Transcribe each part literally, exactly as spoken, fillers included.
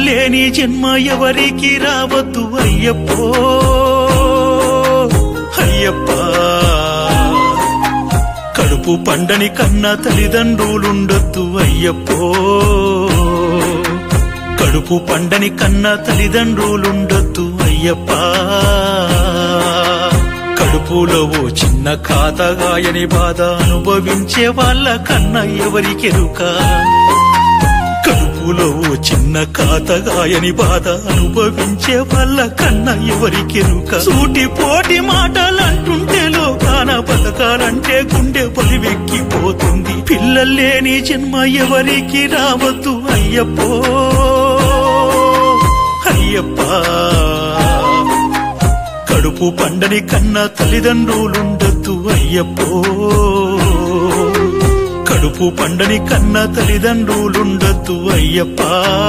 లేని జన్మ ఎవరికి రావద్దు అయ్యప్పో అయ్యప్ప. కడుపు పండని కన్నా తల్లిదండ్రులుండొద్దు అయ్యప్పో. కడుపు పండని కన్నా తల్లిదండ్రులుండొద్దు అయ్యప్ప. కడుపులో ఓ చిన్న ఖాతగాయని బాధ అనుభవించే వాళ్ళ కన్నా ఎవరికెరుక. కడుపులో ఓ చిన్న ఖాతగాయని బాధ అనుభవించే వాళ్ళ కన్నా ఎవరికెరుక. సూటి పోటి మాటలంటుంటే లోకాన బతకాలంటే గుండె పలివెక్కిపోతుంది. పిల్లల్లేని జన్మ ఎవరికి రావద్దు అయ్యప్పో అయ్యప్ప. కడుపు పండని కన్నా తల్లిదండ్రులుండొద్దు అయ్యప్పో. కడుపు పండని కన్నా తల్లిదండ్రులుండొద్దు అయ్యప్ప.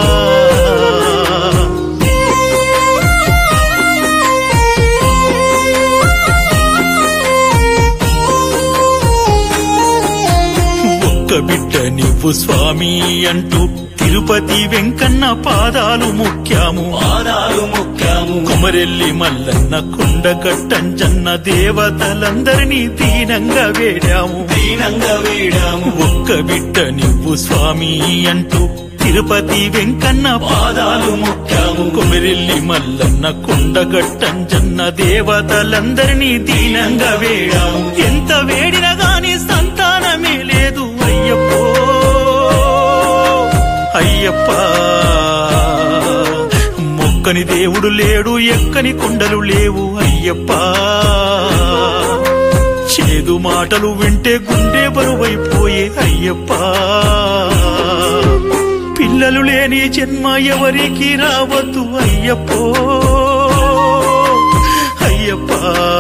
ఒక్క బిడ్డ నువ్వు స్వామి అంటూ తిరుపతి వెంకన్న పాదాలు ముఖ్యాము పాదాలు ముఖ్యాము. కుమరెల్లి మల్లన్న కొండకట్టంజన్న దేవతలందరినీ దీనంగా వేడాము దీనంగా వేడాము. ఒక్క బిడ్డ నువ్వు స్వామి అంటూ తిరుపతి వెంకన్న పాదాలు ముఖ్యాము. కుమరెల్లి మల్లన్న కొండగట్టంజన్న దేవతలందరినీ దీనంగా వేడాము. ఎంత వేడినా గాని సంతానమే లేదు అయ్యప్పో అయ్యప్ప. మొక్కని దేవుడు లేడు, ఎక్కని కొండలు లేవు అయ్యప్ప. చేదు మాటలు వింటే గుండె బరువైపోయే అయ్యప్ప. పిల్లలు లేని జన్మ ఎవరికి రావద్దు అయ్యప్పో అయ్యప్ప.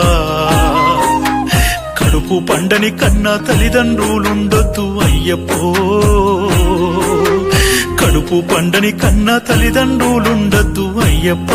కడుపు పండని కన్నా తల్లిదండ్రులుండొద్దు అయ్యప్పో. కడుపు పండని కన్నా తల్లిదండ్రులుండొద్దు అయ్యప్ప.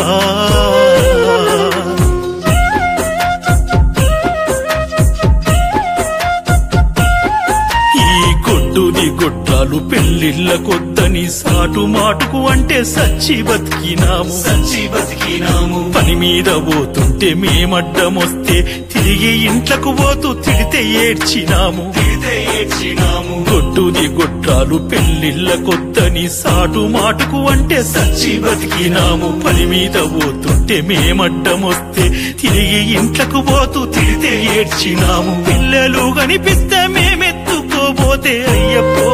గొడ్డుది గొడ్రాలు పెళ్లిళ్ళ కొద్దని సాటు మాటుకు అంటే సచ్చి బతికినాము సచ్చి బతికినాము. పని మీద పోతుంటే మేమడ్డమొస్తే తిరిగి ఇంట్లకు పోతూ తిడితే ఏడ్చినాము తిడితే ఏడ్చినాము. గొడ్డుది గొడ్రాలు పెళ్లిళ్ళ కొద్దని సాటు మాటుకు అంటే సచ్చి బతికినాము. పని మీద పోతుంటే మేమడ్డమొస్తే తిరిగి ఇంట్లకు పోతూ తిడితే ఏడ్చినాము. పిల్లలు కనిపిస్తే మేమెత్తుకోబోతే అయ్యప్పో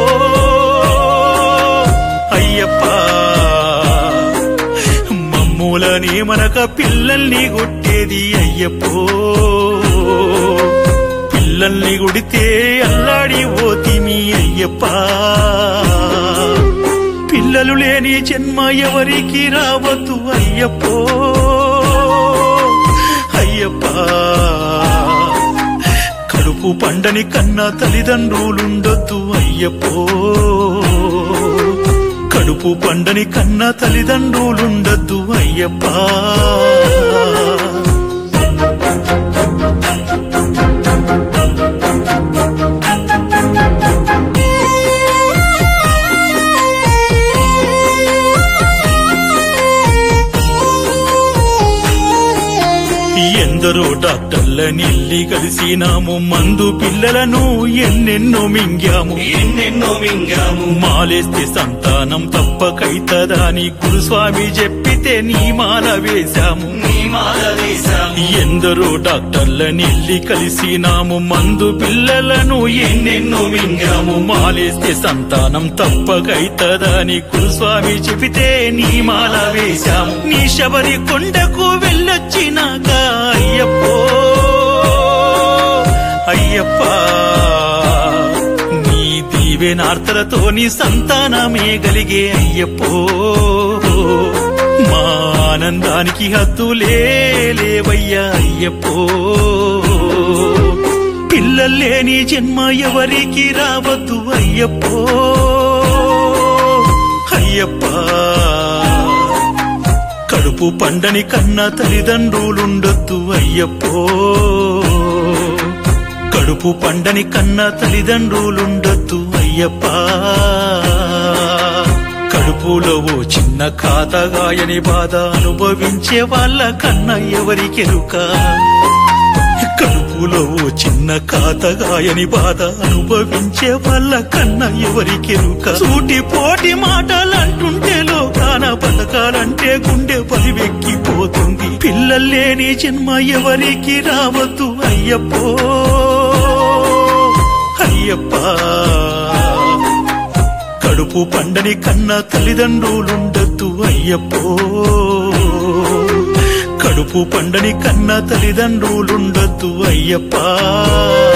అయ్యప్ప. మమ్ములని మనక పిల్లల్ని కొట్టేది అయ్యప్పో. పిల్లల్ని కొడితే అల్లాడి పోతిమి అయ్యప్ప. పిల్లలు లేని జన్మ ఎవరికి రావద్దు అయ్యప్పో అయ్యప్ప. కడుపు పండని కన్నా తల్లిదండ్రులుండొద్దు అయ్యప్పో. కడుపు పండని కన్నా తల్లిదండ్రులుండొద్దు అయ్యప్ప. ఎందరో డాక్టర్లనిల్లి కలిసినాము. మందు పిల్లలను ఎన్నెన్నో మింగాము ఎన్నెన్నో మింగాము. మాలేస్తే సంతానం తప్పకైతదా అని గురుస్వామి చెప్పితే నీ మాల వేశాము నీ మాల వేశాము. ఎందరో డాక్టర్లనిల్లి కలిసినాము. మందు పిల్లలను ఎన్నెన్నో మింగాము. మాలేస్తే సంతానం తప్పకైతదా అని గురుస్వామి చెప్పితే నీ మాల వేశాము. నీ శబరి కొండకు వెళ్ళొచ్చినాక అయ్యప్పో అయ్యప్ప. నీ దీవెనార్తలతో నీ సంతానమే గలిగే అయ్యప్పో. మా ఆనందానికి హద్దులే లేవయ్యా అయ్యప్పో. పిల్లల్లేని జన్మ ఎవరికి రావద్దు అయ్యప్పో అయ్యప్ప. కడుపు పండని కన్నా తల్లిదండ్రులుండొద్దు అయ్యప్పో. కడుపు పండని కన్నా తల్లిదండ్రులుండొద్దు అయ్యప్ప. కడుపులో ఓ చిన్న ఖాతగాయని బాధ అనుభవించే వాళ్ళ కన్నా ఎవరికెరుక కడుపులో ఓ చిన్న ఖాతగాయని బాధ అనుభవించే వాళ్ళ కన్నా ఎవరికెరుక సూటి పోటి మాటలంటుంటే లోకాన బతకాలంటే గుండె పలివెక్కిపోతుంది పిల్లల్లేని జన్మ ఎవరికి రావద్దు అయ్యప్పో అయ్యప్ప కడుపు పండని కన్నా తల్లిదండ్రులుండద్దు అయ్యప్పో కడుపు పండని కన్నా తల్లిదండ్రులుండద్దు అయ్యప్ప